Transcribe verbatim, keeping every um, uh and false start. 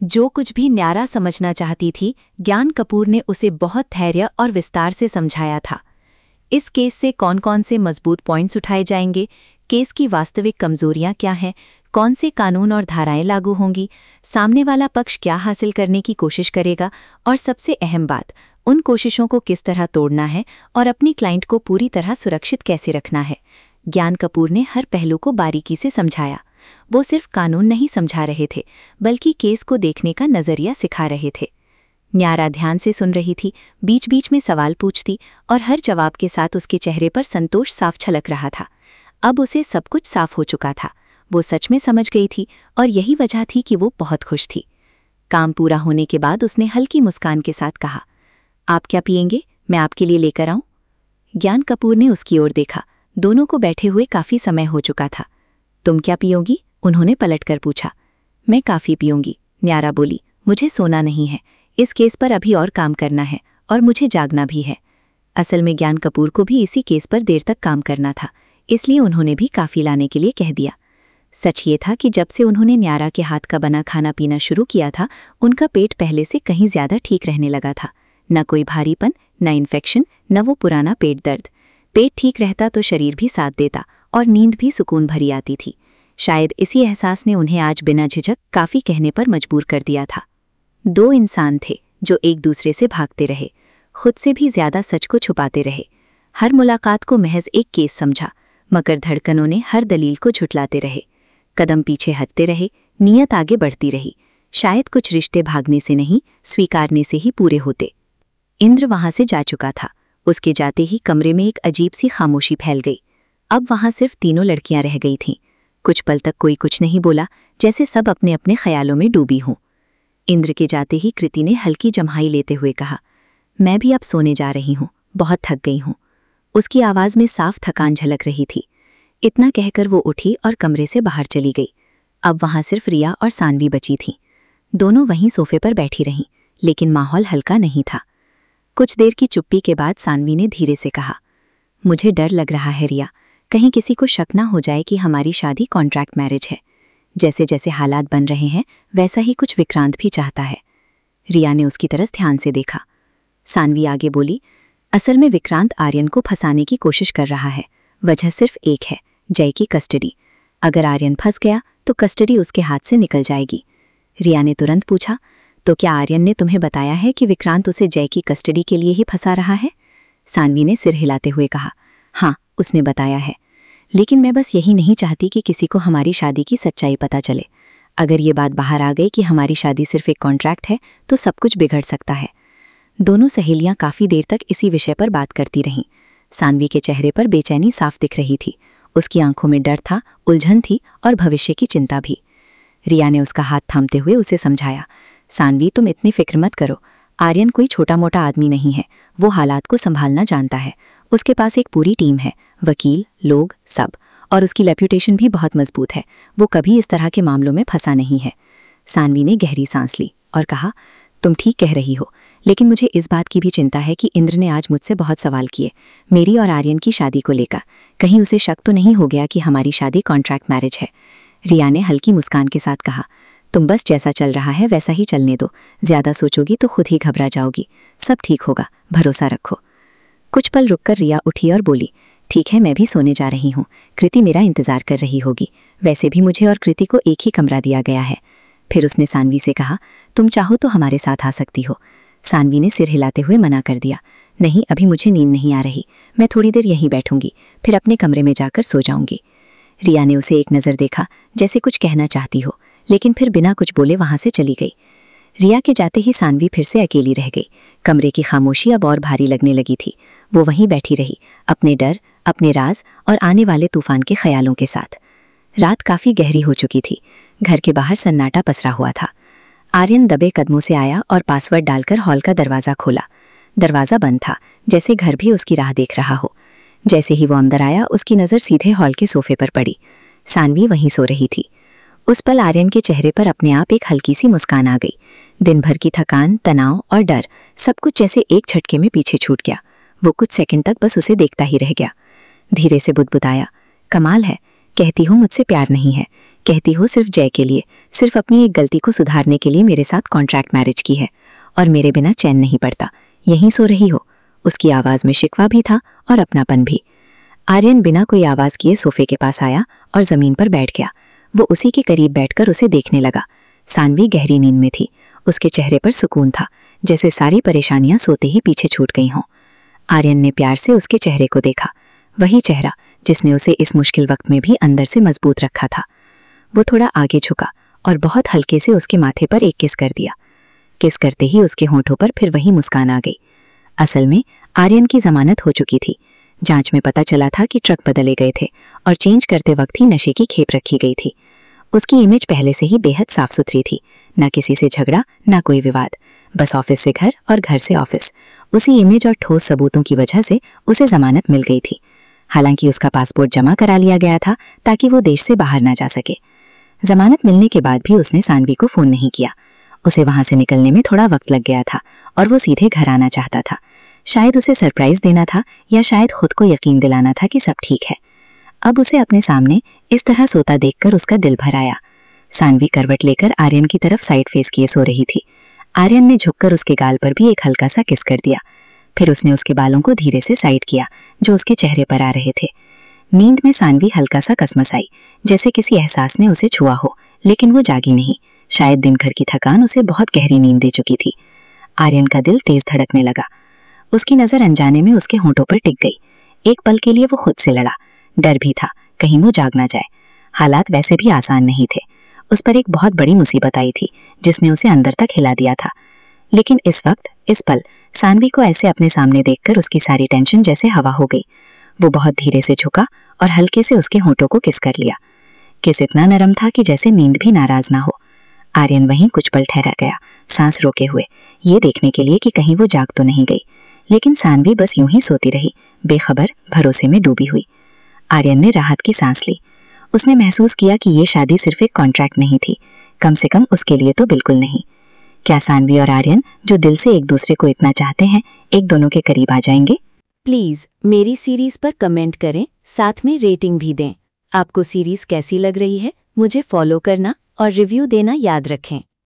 जो कुछ भी न्यारा समझना चाहती थी, ज्ञान कपूर ने उसे बहुत धैर्य और विस्तार से समझाया था। इस केस से कौन कौन से मजबूत पॉइंट्स उठाए जाएंगे, केस की वास्तविक कमजोरियां क्या हैं, कौन से कानून और धाराएं लागू होंगी, सामने वाला पक्ष क्या हासिल करने की कोशिश करेगा और सबसे अहम बात, उन कोशिशों को किस तरह तोड़ना है और अपनी क्लाइंट को पूरी तरह सुरक्षित कैसे रखना है। ज्ञान कपूर ने हर पहलू को बारीकी से समझाया। वो सिर्फ कानून नहीं समझा रहे थे, बल्कि केस को देखने का नजरिया सिखा रहे थे। न्यारा ध्यान से सुन रही थी, बीच बीच में सवाल पूछती और हर जवाब के साथ उसके चेहरे पर संतोष साफ छलक रहा था। अब उसे सब कुछ साफ हो चुका था। वो सच में समझ गई थी और यही वजह थी कि वो बहुत खुश थी। काम पूरा होने के बाद उसने हल्की मुस्कान के साथ कहा, आप क्या पिएंगे? मैं आपके लिए लेकर आऊं? ज्ञान कपूर ने उसकी ओर देखा। दोनों को बैठे हुए काफी समय हो चुका था। तुम क्या पियोगी? उन्होंने पलटकर पूछा। मैं काफी पीऊंगी, न्यारा बोली। मुझे सोना नहीं है, इस केस पर अभी और काम करना है और मुझे जागना भी है। असल में ज्ञान कपूर को भी इसी केस पर देर तक काम करना था, इसलिए उन्होंने भी काफी लाने के लिए कह दिया। सच ये था कि जब से उन्होंने न्यारा के हाथ का बना खाना पीना शुरू किया था, उनका पेट पहले से कहीं ज्यादा ठीक रहने लगा था। न कोई भारीपन, न इन्फेक्शन, न वो पुराना पेट दर्द। पेट ठीक रहता तो शरीर भी साथ देता और नींद भी सुकून भरी आती थी। शायद इसी एहसास ने उन्हें आज बिना झिझक काफी कहने पर मजबूर कर दिया था। दो इंसान थे जो एक दूसरे से भागते रहे, खुद से भी ज्यादा सच को छुपाते रहे। हर मुलाकात को महज एक केस समझा, मगर धड़कनों ने हर दलील को झुटलाते रहे। कदम पीछे हटते रहे, नीयत आगे बढ़ती रही। शायद कुछ रिश्ते भागने से नहीं, स्वीकारने से ही पूरे होते। इंद्र वहां से जा चुका था। उसके जाते ही कमरे में एक अजीब सी खामोशी फैल गई। अब वहां सिर्फ तीनों लड़कियां रह गई थीं। कुछ पल तक कोई कुछ नहीं बोला, जैसे सब अपने अपने ख्यालों में डूबी हों। इंद्र के जाते ही कृति ने हल्की जम्हाई लेते हुए कहा, मैं भी अब सोने जा रही हूं, बहुत थक गई हूं। उसकी आवाज में साफ थकान झलक रही थी। इतना कहकर वो उठी और कमरे से बाहर चली गई। अब वहां सिर्फ रिया और सानवी बची थीं। दोनों वहीं सोफे पर बैठी रहीं, लेकिन माहौल हल्का नहीं था। कुछ देर की चुप्पी के बाद सानवी ने धीरे से कहा, मुझे डर लग रहा है रिया, कहीं किसी को शक ना हो जाए कि हमारी शादी कॉन्ट्रैक्ट मैरिज है। जैसे जैसे हालात बन रहे हैं, वैसा ही कुछ विक्रांत भी चाहता है। रिया ने उसकी तरफ ध्यान से देखा। सानवी आगे बोली, असल में विक्रांत आर्यन को फंसाने की कोशिश कर रहा है। वजह सिर्फ एक है, जय की कस्टडी। अगर आर्यन फंस गया तो कस्टडी उसके हाथ से निकल जाएगी। रिया ने तुरंत पूछा, तो क्या आर्यन ने तुम्हें बताया है कि विक्रांत उसे जय की कस्टडी के लिए ही फंसा रहा है? सानवी ने सिर हिलाते हुए कहा, हाँ, उसने बताया है। लेकिन मैं बस यही नहीं चाहती कि किसी को हमारी शादी की सच्चाई पता चले। अगर ये बात बाहर आ गई कि हमारी शादी सिर्फ एक कॉन्ट्रैक्ट है, तो सब कुछ बिगड़ सकता है। दोनों सहेलियां काफी देर तक इसी विषय पर बात करती रहीं। सानवी के चेहरे पर बेचैनी साफ दिख रही थी। उसकी आंखों में डर था, उलझन थी और भविष्य की चिंता भी। रिया ने उसका हाथ थामते हुए उसे समझाया, सानवी, तुम इतनी फिक्र मत करो। आर्यन कोई छोटा मोटा आदमी नहीं है। वो हालात को संभालना जानता है। उसके पास एक पूरी टीम है, वकील, लोग, सब। और उसकी रेप्यूटेशन भी बहुत मजबूत है। वो कभी इस तरह के मामलों में फंसा नहीं है। सानवी ने गहरी सांस ली और कहा, तुम ठीक कह रही हो, लेकिन मुझे इस बात की भी चिंता है कि इंद्र ने आज मुझसे बहुत सवाल किए, मेरी और आर्यन की शादी को लेकर। कहीं उसे शक तो नहीं हो गया कि हमारी शादी कॉन्ट्रैक्ट मैरिज है? रिया ने हल्की मुस्कान के साथ कहा, तुम बस जैसा चल रहा है वैसा ही चलने दो। ज्यादा सोचोगी तो खुद ही घबरा जाओगी। सब ठीक होगा, भरोसा रखो। कुछ पल रुककर रिया उठी और बोली, ठीक है, मैं भी सोने जा रही हूँ। कृति मेरा इंतजार कर रही होगी। वैसे भी मुझे और कृति को एक ही कमरा दिया गया है। फिर उसने सानवी से कहा, तुम चाहो तो हमारे साथ आ सकती हो। सानवी ने सिर हिलाते हुए मना कर दिया, नहीं, अभी मुझे नींद नहीं आ रही। मैं थोड़ी देर यहीं बैठूंगी, फिर अपने कमरे में जाकर सो जाऊंगी। रिया ने उसे एक नज़र देखा, जैसे कुछ कहना चाहती हो, लेकिन फिर बिना कुछ बोले वहां से चली गई। रिया के जाते ही सानवी फिर से अकेली रह गई। कमरे की खामोशी अब और भारी लगने लगी थी। वो वहीं बैठी रही, अपने डर, अपने राज और आने वाले तूफान के ख्यालों के साथ। रात काफी गहरी हो चुकी थी। घर के बाहर सन्नाटा पसरा हुआ था। आर्यन दबे कदमों से आया और पासवर्ड डालकर हॉल का दरवाज़ा खोला। दरवाज़ा बंद था, जैसे घर भी उसकी राह देख रहा हो। जैसे ही वो अंदर आया, उसकी नज़र सीधे हॉल के सोफे पर पड़ी। सानवी वहीं सो रही थी। उस पल आर्यन के चेहरे पर अपने आप एक हल्की सी मुस्कान आ गई। दिन भर की थकान, तनाव और डर, सब कुछ जैसे एक झटके में पीछे छूट गया। वो कुछ सेकंड तक बस उसे देखता ही रह गया। धीरे से बुदबुदाया, कमाल है, कहती हूँ मुझसे प्यार नहीं है, कहती हो सिर्फ जय के लिए, सिर्फ अपनी एक गलती को सुधारने के लिए मेरे साथ कॉन्ट्रैक्ट मैरिज की है, और मेरे बिना चैन नहीं पड़ता। यहीं सो रही हो। उसकी आवाज़ में शिकवा भी था और अपनापन भी। आर्यन बिना कोई आवाज़ किए सोफे के पास आया और ज़मीन पर बैठ गया। वो उसी के करीब बैठकर उसे देखने लगा। सानवी गहरी नींद में थी। उसके चेहरे पर सुकून था, जैसे सारी परेशानियां सोते ही पीछे छूट गई हों। आर्यन ने प्यार से उसके चेहरे को देखा, वही चेहरा जिसने उसे इस मुश्किल वक्त में भी अंदर से मजबूत रखा था। वो थोड़ा आगे झुका और बहुत हल्के से उसके माथे पर एक किस कर दिया। किस करते ही उसके होंठों पर फिर वही मुस्कान आ गई। असल में आर्यन की जमानत हो चुकी थी। जांच में पता चला था कि ट्रक बदले गए थे और चेंज करते वक्त ही नशे की खेप रखी गई थी। उसकी इमेज पहले से ही बेहद साफ सुथरी थी। ना किसी से झगड़ा, ना कोई विवाद, बस ऑफिस से घर और घर से ऑफिस। उसी इमेज और ठोस सबूतों की वजह से उसे जमानत मिल गई थी। हालांकि उसका पासपोर्ट जमा करा लिया गया था ताकि वो देश से बाहर ना जा सके। जमानत मिलने के बाद भी उसने सानवी को फोन नहीं किया। उसे वहां से निकलने में थोड़ा वक्त लग गया था और वो सीधे घर आना चाहता था। शायद उसे सरप्राइज देना था या शायद खुद को यकीन दिलाना था कि सब ठीक है। अब उसे अपने सामने इस तरह सोता देखकर उसका दिल भर आया। सानवी करवट लेकर आर्यन की तरफ साइड फेस किए सो रही थी। आर्यन ने झुककर उसके गाल पर भी एक हल्का सा किस कर दिया। फिर उसने उसके बालों को धीरे से साइड किया जो उसके चेहरे पर आ रहे थे। नींद में सानवी हल्का सा कसमसाई, जैसे किसी एहसास ने उसे छुआ हो, लेकिन वो जागी नहीं। शायद दिन भर की थकान उसे बहुत गहरी नींद दे चुकी थी। आर्यन का दिल तेज धड़कने लगा। उसकी नजर अनजाने में उसके होंठों पर टिक गई। एक पल के लिए वो खुद से लड़ा। डर भी था कहीं वो जाग ना जाए। हालात वैसे भी आसान नहीं थे। उस पर एक बहुत बड़ी मुसीबत आई थी जिसने उसे अंदर तक हिला दिया था। लेकिन इस वक्त, इस पल, सानवी को ऐसे अपने सामने देखकर उसकी सारी टेंशन जैसे हवा हो गई। वो बहुत धीरे से झुका और हल्के से उसके होंठों को किस कर लिया। किस इतना नरम था कि जैसे नींद भी नाराज ना हो। आर्यन वहीं कुछ पल ठहरा गया, सांस रोके हुए, ये देखने के लिए कि कहीं वो जाग तो नहीं गई। लेकिन सानवी बस यूं ही सोती रही, बेखबर, भरोसे में डूबी हुई। आर्यन ने राहत की सांस ली। उसने महसूस किया कि ये शादी सिर्फ एक कॉन्ट्रैक्ट नहीं थी, कम से कम उसके लिए तो बिल्कुल नहीं। क्या सानवी और आर्यन, जो दिल से एक दूसरे को इतना चाहते हैं, एक दोनों के करीब आ जाएंगे? प्लीज मेरी सीरीज पर कमेंट करें, साथ में रेटिंग भी दें। आपको सीरीज कैसी लग रही है मुझे फॉलो करना और रिव्यू देना याद रखें।